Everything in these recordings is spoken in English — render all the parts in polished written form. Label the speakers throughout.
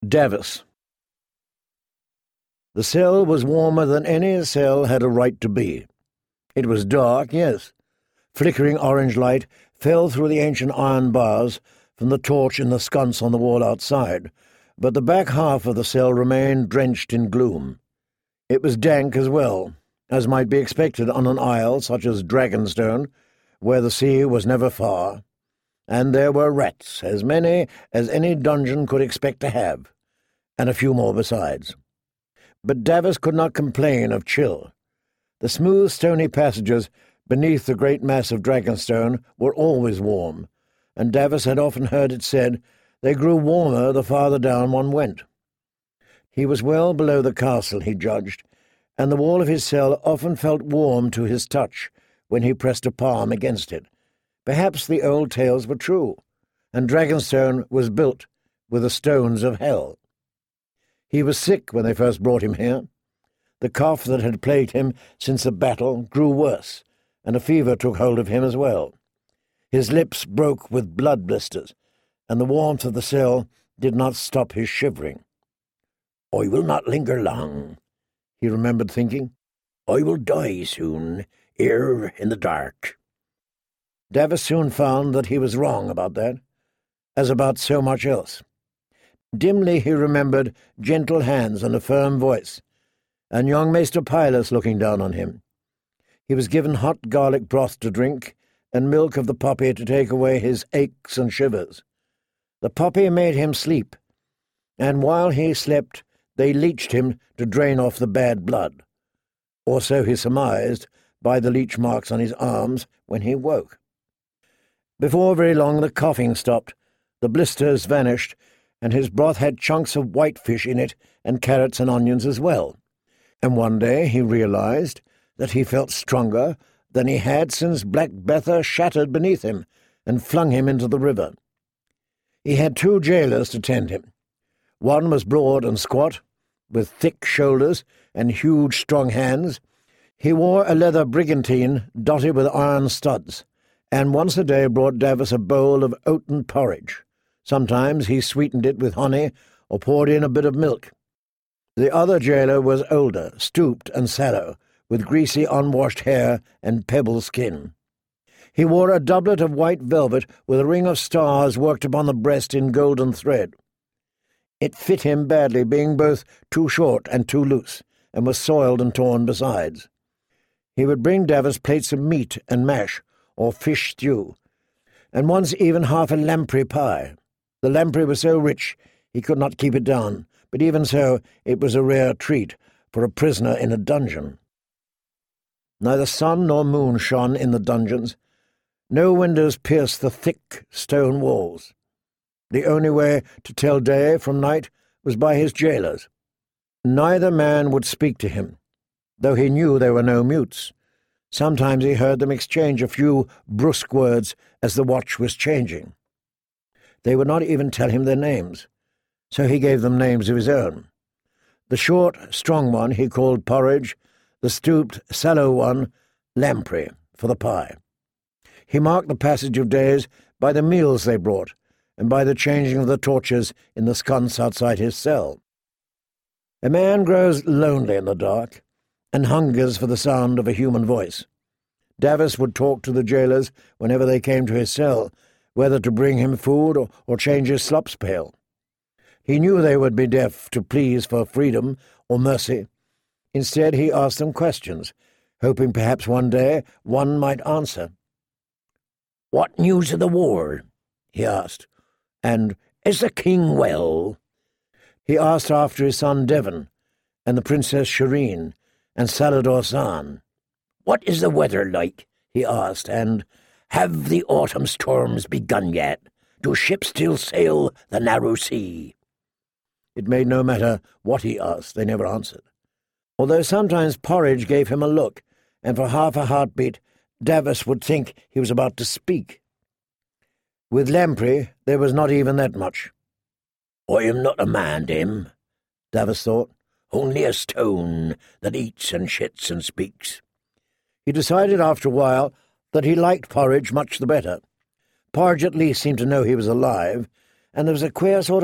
Speaker 1: Davos. The cell was warmer than any cell had a right to be. It was dark, yes. Flickering orange light fell through the ancient iron bars from the torch in the sconce on the wall outside, but the back half of the cell remained drenched in gloom. It was dank as well, as might be expected on an isle such as Dragonstone, where the sea was never far, and there were rats, as many as any dungeon could expect to have, and a few more besides. But Davos could not complain of chill. The smooth, stony passages beneath the great mass of Dragonstone were always warm, and Davos had often heard it said they grew warmer the farther down one went. He was well below the castle, he judged, and the wall of his cell often felt warm to his touch when he pressed a palm against it. Perhaps the old tales were true, and Dragonstone was built with the stones of hell. He was sick when they first brought him here. The cough that had plagued him since the battle grew worse, and a fever took hold of him as well. His lips broke with blood blisters, and the warmth of the cell did not stop his shivering. "I will not linger long," he remembered thinking. "I will die soon, here in the dark." Davos soon found that he was wrong about that, as about so much else. Dimly he remembered gentle hands and a firm voice, and young Maester Pylus looking down on him. He was given hot garlic broth to drink, and milk of the poppy to take away his aches and shivers. The poppy made him sleep, and while he slept they leeched him to drain off the bad blood, or so he surmised by the leech marks on his arms when he woke. Before very long the coughing stopped, the blisters vanished, and his broth had chunks of whitefish in it and carrots and onions as well. And one day he realized that he felt stronger than he had since Black Betha shattered beneath him and flung him into the river. He had 2 jailers to tend him. One was broad and squat, with thick shoulders and huge strong hands. He wore a leather brigantine dotted with iron studs, and once a day brought Davos a bowl of oaten porridge. Sometimes he sweetened it with honey or poured in a bit of milk. The other jailer was older, stooped and sallow, with greasy unwashed hair and pebble skin. He wore a doublet of white velvet with a ring of stars worked upon the breast in golden thread. It fit him badly, being both too short and too loose, and was soiled and torn besides. He would bring Davos plates of meat and mash, or fish stew, and once even half a lamprey pie. The lamprey was so rich he could not keep it down, but even so it was a rare treat for a prisoner in a dungeon. Neither sun nor moon shone in the dungeons. No windows pierced the thick stone walls. The only way to tell day from night was by his jailers. Neither man would speak to him, though he knew there were no mutes. Sometimes he heard them exchange a few brusque words as the watch was changing. They would not even tell him their names, so he gave them names of his own. The short, strong one he called Porridge, the stooped, sallow one Lamprey, for the pie. He marked the passage of days by the meals they brought, and by the changing of the torches in the sconce outside his cell. A man grows lonely in the dark, and hungers for the sound of a human voice. Davos would talk to the jailers whenever they came to his cell, whether to bring him food or change his slops pail. He knew they would be deaf to pleas for freedom or mercy. Instead, he asked them questions, hoping perhaps one day one might answer. "What news of the war?" he asked, and "Is the king well?" He asked after his son Devon, and the Princess Shireen, and Salador San. "What is the weather like?" he asked, and "Have the autumn storms begun yet? Do ships still sail the narrow sea?" It made no matter what he asked, they never answered. Although sometimes Porridge gave him a look, and for half a heartbeat Davos would think he was about to speak. With Lamprey there was not even that much. "I am not a man, Dim," Davos thought, "only a stone that eats and shits and speaks." He decided after a while that he liked Porridge much the better. Porridge at least seemed to know he was alive, and there was a queer sort of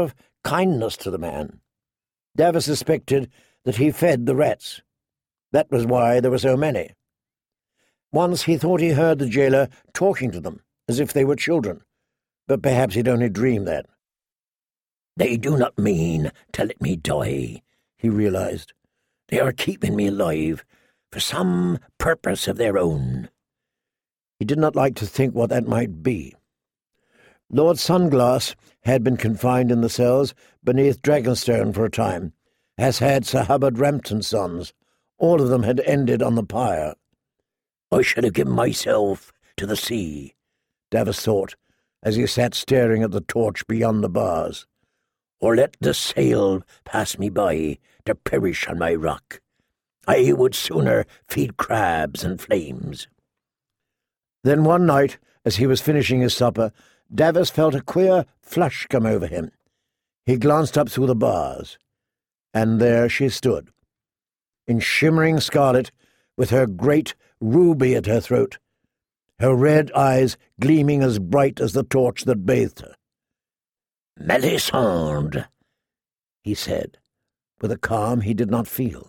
Speaker 1: kindness to the man. Davos suspected that he fed the rats. That was why there were so many. Once he thought he heard the jailer talking to them, as if they were children, but perhaps he'd only dreamed that. "They do not mean to let me die," he realized. "They are keeping me alive for some purpose of their own." He did not like to think what that might be. Lord Sunglass had been confined in the cells beneath Dragonstone for a time, as had Sir Hubbard Rampton's sons. All of them had ended on the pyre. "I should have given myself to the sea," Davos thought, as he sat staring at the torch beyond the bars. "Or let the sail pass me by to perish on my rock. I would sooner feed crabs and flames." Then one night, as he was finishing his supper, Davos felt a queer flush come over him. He glanced up through the bars, and there she stood, in shimmering scarlet, with her great ruby at her throat, her red eyes gleaming as bright as the torch that bathed her. "Melisande," he said, with a calm he did not feel.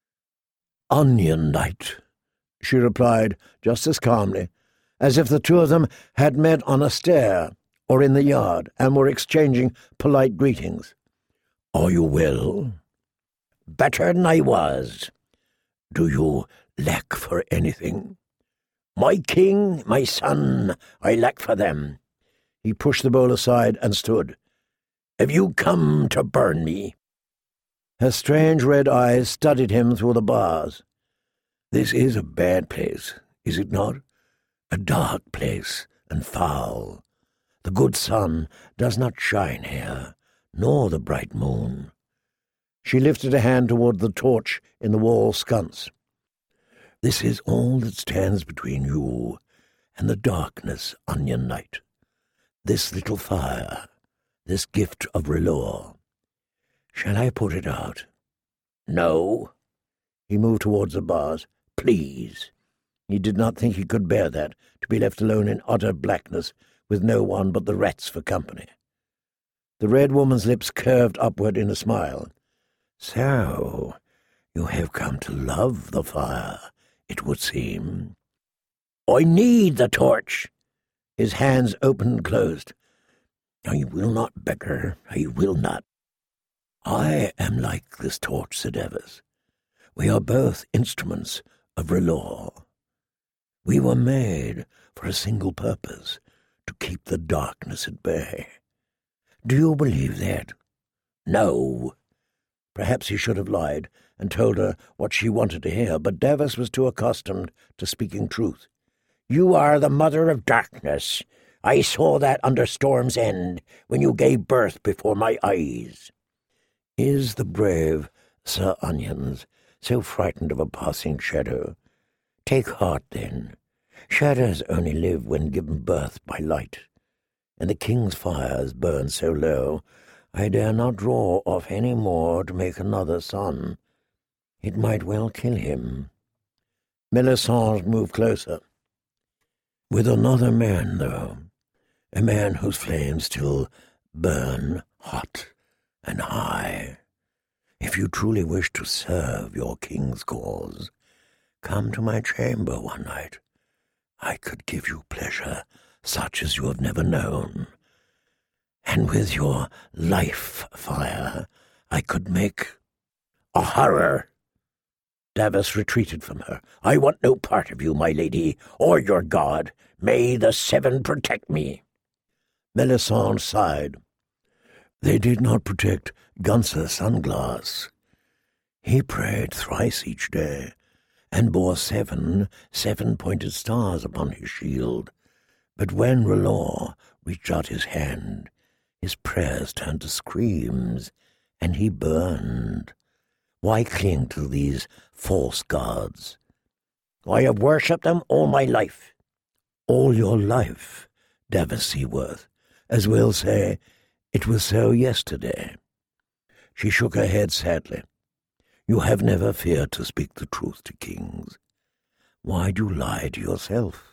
Speaker 1: "Onion Knight," she replied just as calmly, as if the two of them had met on a stair or in the yard and were exchanging polite greetings. "Are you well?" "Better than I was." "Do you lack for anything?" "My king, my son, I lack for them." He pushed the bowl aside and stood. "Have you come to burn me?" Her strange red eyes studied him through the bars. "This is a bad place, is it not? A dark place and foul. The good sun does not shine here, nor the bright moon." She lifted a hand toward the torch in the wall sconce. "This is all that stands between you and the darkness, Onion Knight. This little fire, this gift of R'hllor. Shall I put it out?" "No." He moved towards the bars. "Please." He did not think he could bear that, to be left alone in utter blackness, with no one but the rats for company. The red woman's lips curved upward in a smile. "So, you have come to love the fire, it would seem." "I need the torch." His hands opened and closed. "I will not beg her, I will not." "I am like this torch," said Davos. "We are both instruments of R'hllor. We were made for a single purpose, to keep the darkness at bay. Do you believe that?" "No." Perhaps he should have lied and told her what she wanted to hear, but Davos was too accustomed to speaking truth. "You are the mother of darkness. I saw that under Storm's End, when you gave birth before my eyes." Is the brave Sir Onions so frightened of a passing shadow? Take heart, then. Shadows only live when given birth by light, and the king's fires burn so low, I dare not draw off any more to make another son. It might well kill him. Melisande moved closer. "With another man, though, a man whose flames still burn hot and high. If you truly wish to serve your king's cause, come to my chamber one night. I could give you pleasure such as you have never known. And with your life fire, I could make a horror." Davos retreated from her. "I want no part of you, my lady, or your god. May the Seven protect me." Melisande sighed. "They did not protect Gunsa Sunglass. He prayed thrice each day, and bore 7 seven-pointed stars upon his shield. But when R'hllor reached out his hand, his prayers turned to screams, and he burned. Why cling to these false gods?" "I have worshipped them all my life." "All your life, Davos Seaworth, as we'll say, it was so yesterday." She shook her head sadly. "You have never feared to speak the truth to kings. Why do you lie to yourself?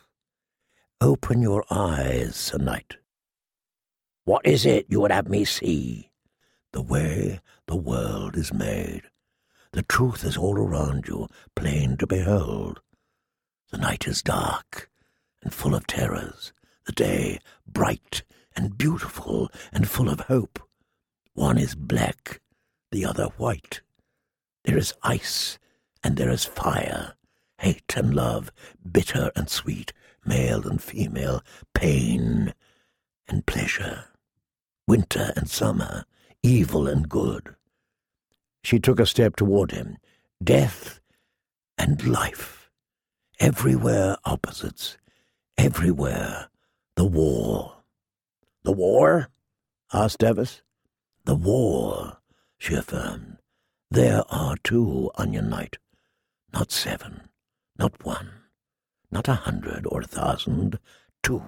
Speaker 1: Open your eyes, Sir Knight." "What is it you would have me see?" the way the world is made. The truth is all around you, plain to behold. The night is dark and full of terrors, the day bright and beautiful and full of hope. One is black, the other white. There is ice and there is fire, hate and love, bitter and sweet, male and female, pain and pleasure, winter and summer, evil and good. She took a step toward him. Death and life, everywhere opposites, everywhere the war. "The war?" asked Davis. "The war," she affirmed. "There are 2, Onion Knight. Not 7, not 1, not 100 or 1,000, 2.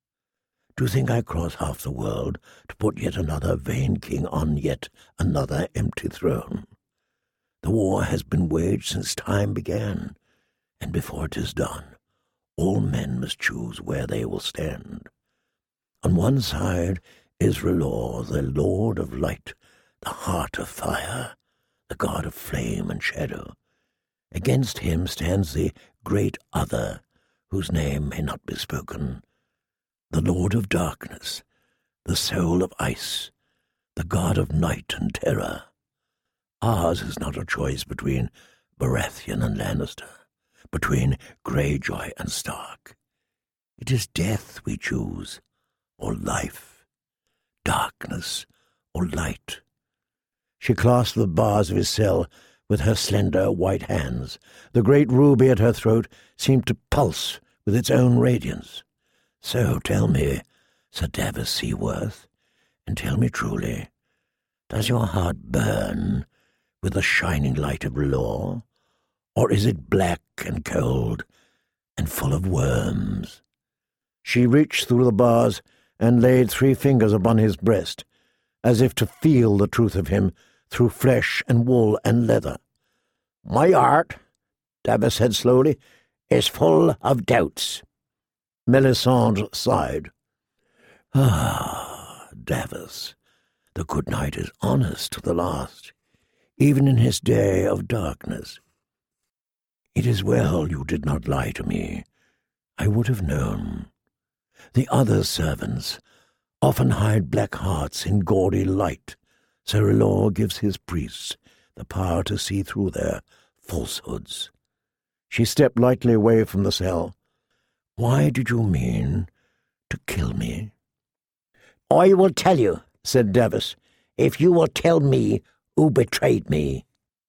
Speaker 1: Do you think I cross half the world to put yet another vain king on yet another empty throne? The war has been waged since time began, and before it is done, all men must choose where they will stand. On one side is R'hllor, the Lord of Light, the Heart of Fire, the God of Flame and Shadow. Against him stands the great Other, whose name may not be spoken, the Lord of Darkness, the Soul of Ice, the God of Night and Terror. Ours is not a choice between Baratheon and Lannister, between Greyjoy and Stark. It is death we choose, or life, darkness or light." She clasped the bars of his cell with her slender white hands. The great ruby at her throat seemed to pulse with its own radiance. "So tell me, Sir Davos Seaworth, and tell me truly, does your heart burn with the shining light of R'hllor, or is it black and cold and full of worms?" She reached through the bars and laid 3 fingers upon his breast, as if to feel the truth of him through flesh and wool and leather. "My heart," Davos said slowly, "is full of doubts." Melisandre sighed. "Ah, Davos, the good knight is honest to the last, even in his day of darkness. It is well you did not lie to me. I would have known. The other servants often hide black hearts in gaudy light, so R'hllor gives his priests the power to see through their falsehoods." She stepped lightly away from the cell. "Why did you mean to kill me?" "I will tell you," said Davos, "if you will tell me who betrayed me."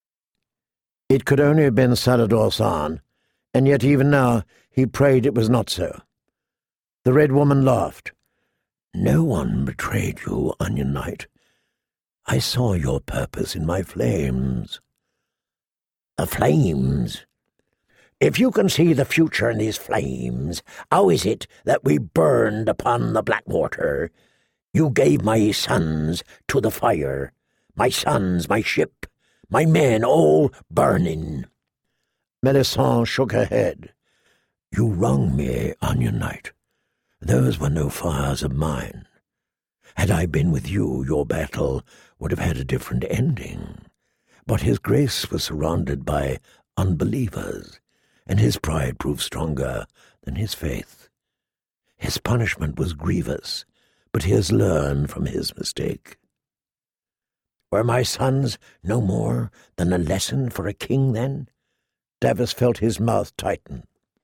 Speaker 1: It could only have been Salladhor Saan, and yet even now he prayed it was not so. The Red Woman laughed. "No one betrayed you, Onion Knight. I saw your purpose in my flames." "The flames? If you can see the future in these flames, how is it that we burned upon the Blackwater? You gave my sons to the fire, my sons, my ship, my men, all burning." Melisandre shook her head. "You wrong me, Onion Knight. Those were no fires of mine. Had I been with you, your battle would have had a different ending. But his grace was surrounded by unbelievers, and his pride proved stronger than his faith. His punishment was grievous, but he has learned from his mistake." "Were my sons no more than a lesson for a king, then?" Davos felt his mouth tighten.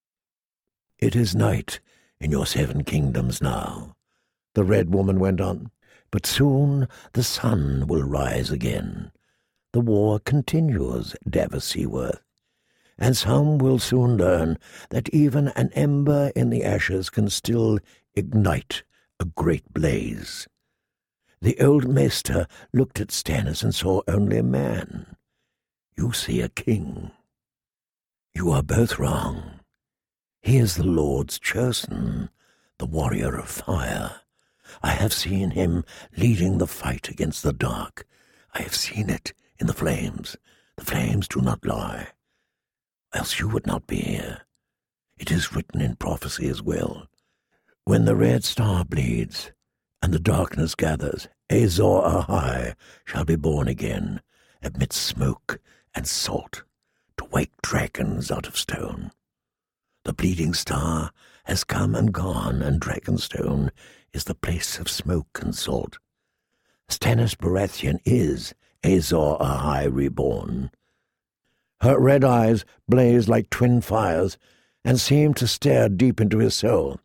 Speaker 1: "It is night in your 7 kingdoms now," the Red Woman went on, "but soon the sun will rise again. The war continues, Davos Seaworth, and some will soon learn that even an ember in the ashes can still ignite a great blaze. The old Maester looked at Stannis and saw only a man. You see a king. You are both wrong. He is the Lord's chosen, the warrior of fire. I have seen him leading the fight against the dark. I have seen it in the flames. The flames do not lie. Else you would not be here. It is written in prophecy as well. When the red star bleeds and the darkness gathers, Azor Ahai shall be born again, amidst smoke and salt, to wake dragons out of stone. The bleeding star has come and gone, and Dragonstone is the place of smoke and salt. Stannis Baratheon is Azor Ahai reborn. Her red eyes blazed like twin fires and seemed to stare deep into his soul.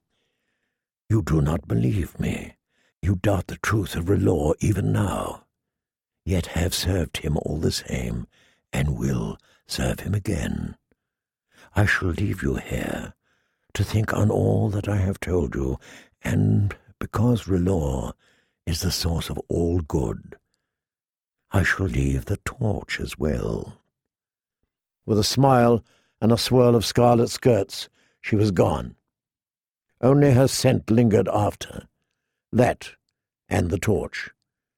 Speaker 1: You do not believe me. You doubt the truth of R'hllor even now, yet have served him all the same, and will serve him again. I shall leave you here to think on all that I have told you, and because R'hllor is the source of all good, I shall leave the torch as well. With a smile and a swirl of scarlet skirts, she was gone. Only her scent lingered after. That and the torch.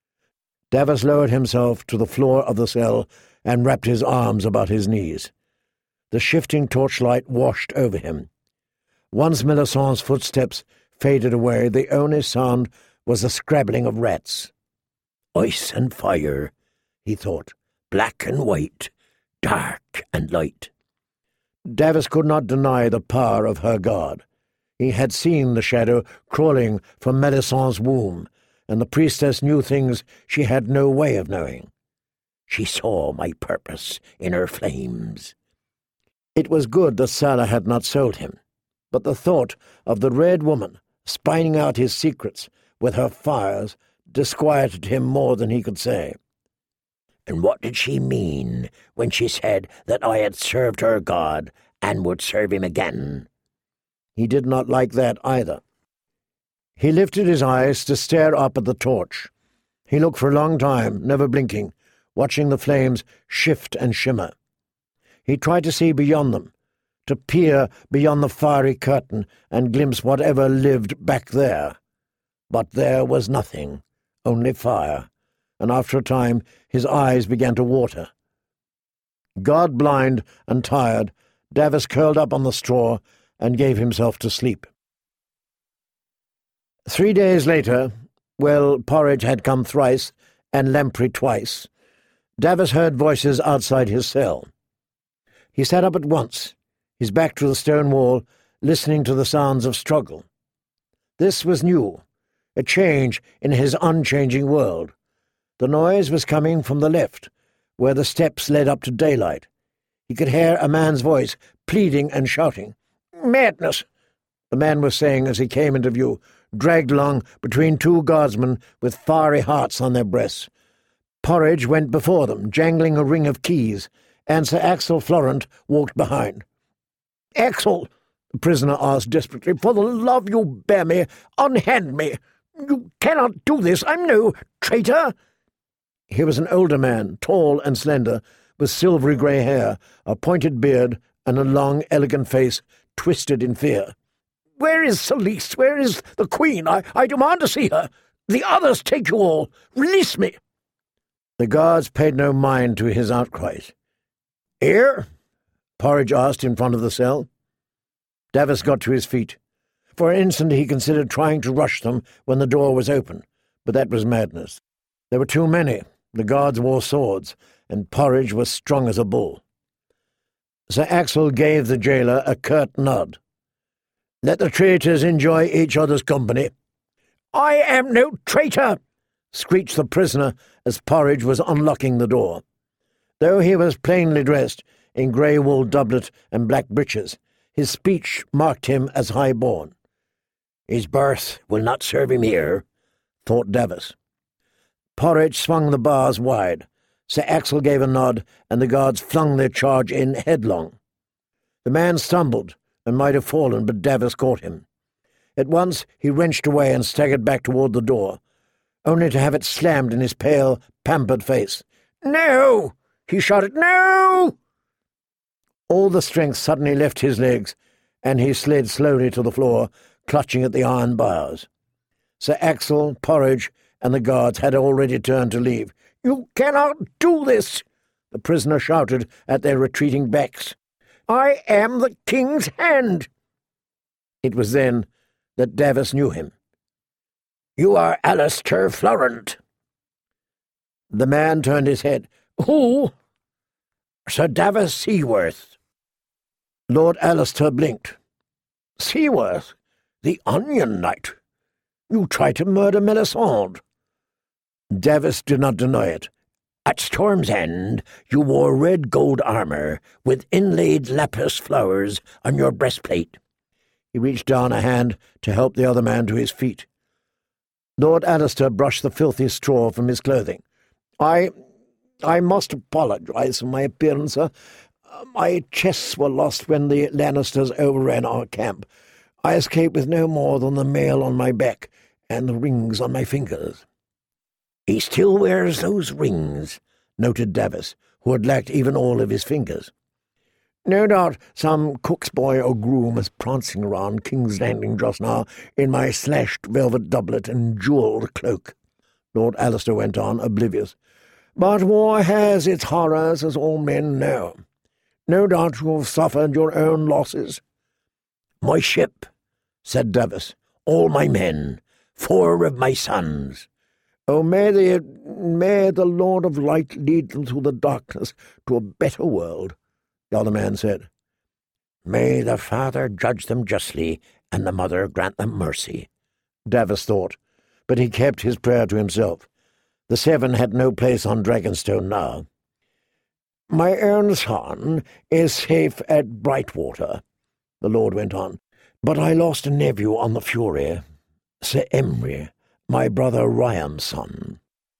Speaker 1: Davos lowered himself to the floor of the cell and wrapped his arms about his knees. The shifting torchlight washed over him. Once Melisandre's footsteps faded away, the only sound was the scrabbling of rats. Ice and fire, he thought, black and white, dark and light. Davos could not deny the power of her god. He had seen the shadow crawling from Melisandre's womb, and the priestess knew things she had no way of knowing. She saw my purpose in her flames. It was good that Salah had not sold him, but the thought of the Red Woman spying out his secrets with her fires disquieted him more than he could say. And what did she mean when she said that I had served her god and would serve him again? He did not like that either. He lifted his eyes to stare up at the torch. He looked for a long time, never blinking, watching the flames shift and shimmer. He tried to see beyond them, to peer beyond the fiery curtain and glimpse whatever lived back there. But there was nothing, only fire, and after a time his eyes began to water. God-blind and tired, Davos curled up on the straw and gave himself to sleep. 3 days later, porridge had come thrice and lamprey twice. Davos heard voices outside his cell. He sat up at once, his back to the stone wall, listening to the sounds of struggle. This was new, a change in his unchanging world. The noise was coming from the left, where the steps led up to daylight. He could hear a man's voice pleading and shouting. "Madness!" the man was saying as he came into view, dragged along between two guardsmen with fiery hearts on their breasts. Porridge went before them, jangling a ring of keys, and Sir Axel Florent walked behind. "Axel," the prisoner asked desperately, "for the love you bear me, unhand me. You cannot do this. I'm no traitor." He was an older man, tall and slender, with silvery grey hair, a pointed beard, and a long, elegant face twisted in fear. "Where is Selyse? Where is the Queen? I demand to see her. The others take you all. Release me." The guards paid no mind to his outcries. "Here?" Porridge asked in front of the cell. Davos got to his feet. For an instant he considered trying to rush them when the door was open, but that was madness. There were too many. The guards wore swords, and Porridge was strong as a bull. Sir Axel gave the jailer a curt nod. "Let the traitors enjoy each other's company." "I am no traitor!" screeched the prisoner as Porridge was unlocking the door. Though he was plainly dressed in grey wool doublet and black breeches, his speech marked him as high-born. "His birth will not serve him here," thought Davos. Porridge swung the bars wide. Sir Axel gave a nod, and the guards flung their charge in headlong. The man stumbled and might have fallen, but Davos caught him. At once he wrenched away and staggered back toward the door, only to have it slammed in his pale, pampered face. "No!" he shouted. "No!" All the strength suddenly left his legs, and he slid slowly to the floor, clutching at the iron bars. Sir Axel, Porridge, and the guards had already turned to leave. "You cannot do this!" the prisoner shouted at their retreating backs. "I am the king's hand!" It was then that Davos knew him. "You are Alistair Florent," The man turned his head. "Who?" "Sir Davos Seaworth." Lord Alistair blinked. "Seaworth? The Onion Knight? You tried to murder Melisande." Davos did not deny it. "At Storm's End you wore red gold armour with inlaid lapis flowers on your breastplate." He reached down a hand to help the other man to his feet. Lord Alistair brushed the filthy straw from his clothing. I must apologize for my appearance, sir. My chests were lost when the Lannisters overran our camp. I escaped with no more than the mail on my back and the rings on my fingers." "He still wears those rings," noted Davos, who had lacked even all of his fingers. "No doubt some cook's boy or groom is prancing around King's Landing just now in my slashed velvet doublet and jewelled cloak," Lord Alistair went on, oblivious. "But war has its horrors, as all men know. No doubt you have suffered your own losses." "My ship," said Davos, "all my men, 4 of my sons. Oh, may the Lord of Light lead them through the darkness to a better world," the other man said. "May the Father judge them justly, and the Mother grant them mercy," Davos thought, but he kept his prayer to himself. The 7 had no place on Dragonstone now. "My own son is safe at Brightwater," the Lord went on, "but I lost a nephew on the Fury, Sir Imry, my brother Riam's son."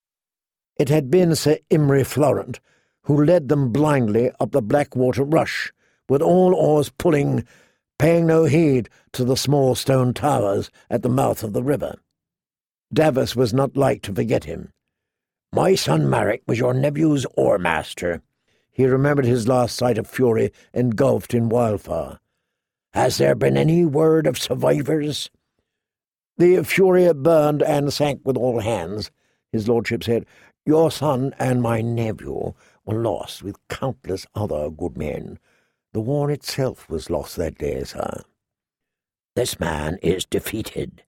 Speaker 1: It had been Sir Imry Florent who led them blindly up the Blackwater rush, with all oars pulling, paying no heed to the small stone towers at the mouth of the river. Davos was not like to forget him. "My son Marek was your nephew's oar-master." He remembered his last sight of Fury engulfed in wildfire. "Has there been any word of survivors?" "The Fury burned and sank with all hands," his lordship said. "Your son and my nephew were lost with countless other good men. The war itself was lost that day, sir." "This man is defeated."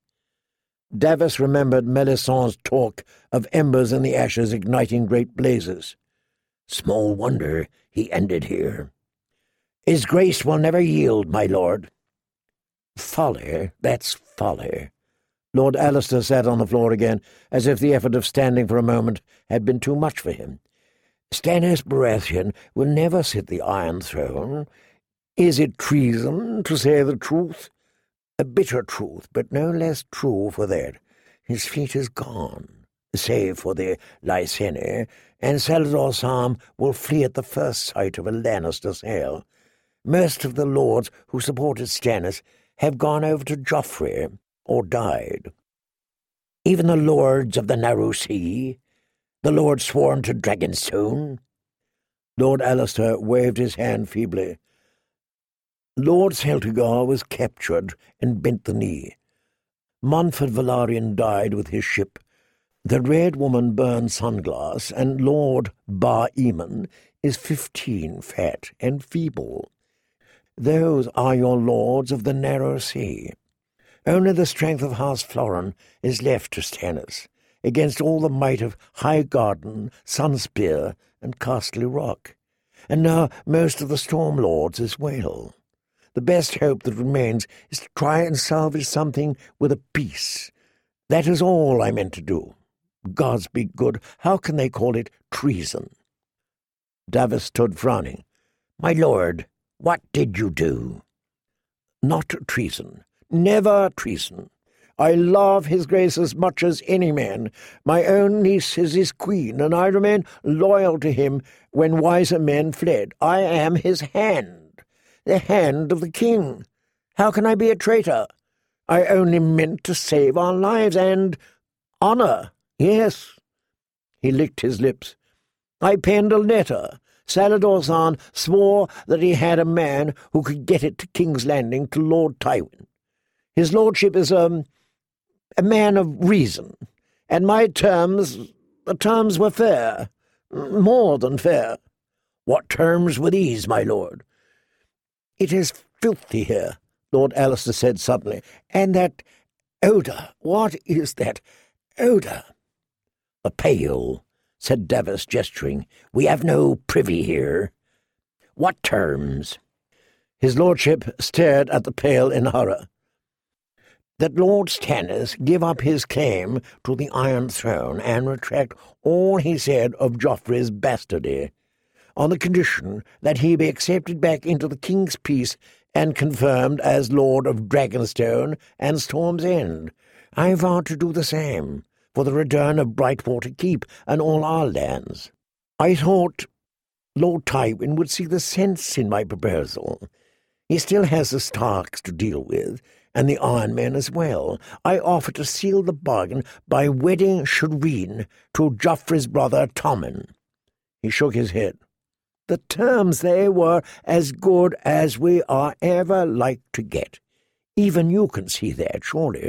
Speaker 1: Davos remembered Melisandre's talk of embers in the ashes igniting great blazes. "Small wonder he ended here. His grace will never yield, my lord." "Folly, that's folly." Lord Alistair sat on the floor again, as if the effort of standing for a moment had been too much for him. "Stannis Baratheon will never sit the Iron Throne. Is it treason to say the truth? A bitter truth, but no less true for that. His fleet is gone, save for the Lyseni, and Salladhor Saan will flee at the first sight of a Lannister sail. Most of the lords who supported Stannis have gone over to Joffrey, or died. Even the lords of the Narrow Sea, the lords sworn to Dragonstone." Lord Alistair waved his hand feebly. "Lord Celtigar was captured and bent the knee. Montfort Velaryon died with his ship. The Red Woman burned Sunglass, and Lord Bar-Eamon is 15, fat and feeble. Those are your lords of the Narrow Sea. Only the strength of House Floren is left to Stannis, against all the might of Highgarden, Sunspear, and Castle Rock. And now most of the Storm Lords as well. The best hope that remains is to try and salvage something with a peace. That is all I meant to do. Gods be good, how can they call it treason?" Davos stood frowning. "My lord, what did you do?" "Not treason. Never treason. I love his grace as much as any man. My own niece is his queen, and I remain loyal to him when wiser men fled. I am his hand. The hand of the king. How can I be a traitor? I only meant to save our lives and honour, yes." He licked his lips. "I penned a letter. Salladhor Saan swore that he had a man who could get it to King's Landing to Lord Tywin. His lordship is a man of reason, and the terms were fair, more than fair." "What terms were these, my lord?" "It is filthy here," Lord Alistair said suddenly. "And that odour, what is that odour?" "A pail," said Davos, gesturing. "We have no privy here." "What terms?" His lordship stared at the pail in horror. "That Lord Stannis give up his claim to the Iron Throne and retract all he said of Joffrey's bastardy, on the condition that he be accepted back into the King's Peace and confirmed as Lord of Dragonstone and Storm's End. I vow to do the same, for the return of Brightwater Keep and all our lands. I thought Lord Tywin would see the sense in my proposal. He still has the Starks to deal with, and the Iron Men as well. I offer to seal the bargain by wedding Shireen to Joffrey's brother Tommen." He shook his head. "The terms, they were as good as we are ever like to get. Even you can see that, surely."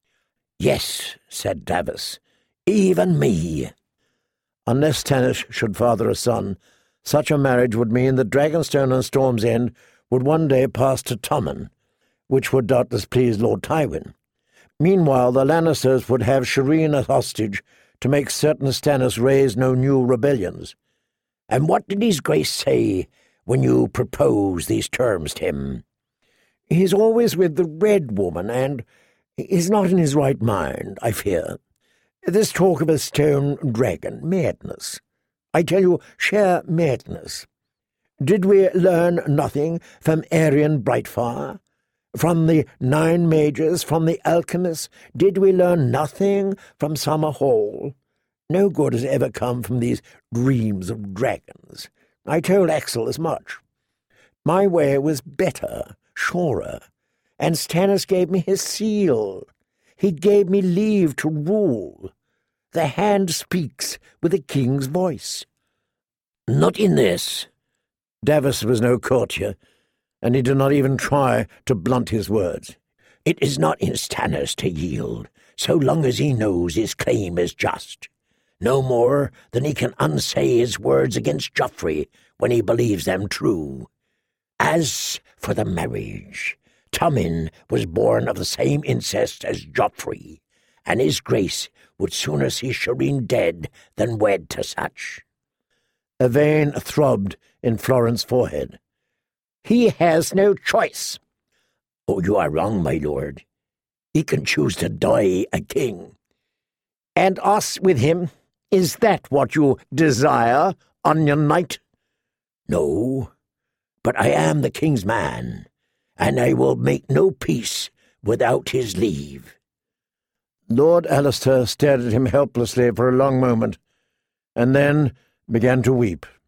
Speaker 1: "Yes," said Davos, "even me." Unless Stannis should father a son, such a marriage would mean that Dragonstone and Storm's End would one day pass to Tommen, which would doubtless please Lord Tywin. Meanwhile, the Lannisters would have Shireen as hostage to make certain Stannis raise no new rebellions. "And what did his Grace say when you proposed these terms to him?" "He's always with the Red Woman, and is not in his right mind, I fear. This talk of a stone dragon, madness. I tell you, sheer madness. Did we learn nothing from Aerion Brightfire? From the Nine Mages, from the alchemists? Did we learn nothing from Summer Hall? No good has ever come from these dreams of dragons. I told Axel as much. My way was better, surer, and Stannis gave me his seal. He gave me leave to rule. The hand speaks with the king's voice." "Not in this." Davos was no courtier, and he did not even try to blunt his words. "It is not in Stannis to yield, so long as he knows his claim is just. No more than he can unsay his words against Joffrey when he believes them true. As for the marriage, Tommen was born of the same incest as Joffrey, and his Grace would sooner see Shireen dead than wed to such." A vein throbbed in Florent's forehead. "He has no choice." "Oh, you are wrong, my lord. He can choose to die a king." "And us with him? Is that what you desire, Onion Knight?" "No, but I am the king's man, and I will make no peace without his leave." Lord Alistair stared at him helplessly for a long moment, and then began to weep.